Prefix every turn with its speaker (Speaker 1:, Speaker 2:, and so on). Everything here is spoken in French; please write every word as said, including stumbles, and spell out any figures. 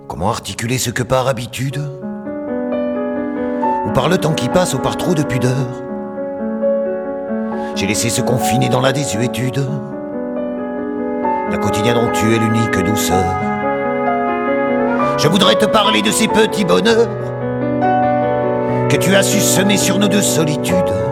Speaker 1: Comment articuler ce que par habitude, ou par le temps qui passe, ou par trop de pudeur, j'ai laissé se confiner dans la désuétude d'un quotidien dont tu es l'unique douceur. Je voudrais te parler de ces petits bonheurs que tu as su semer sur nos deux solitudes,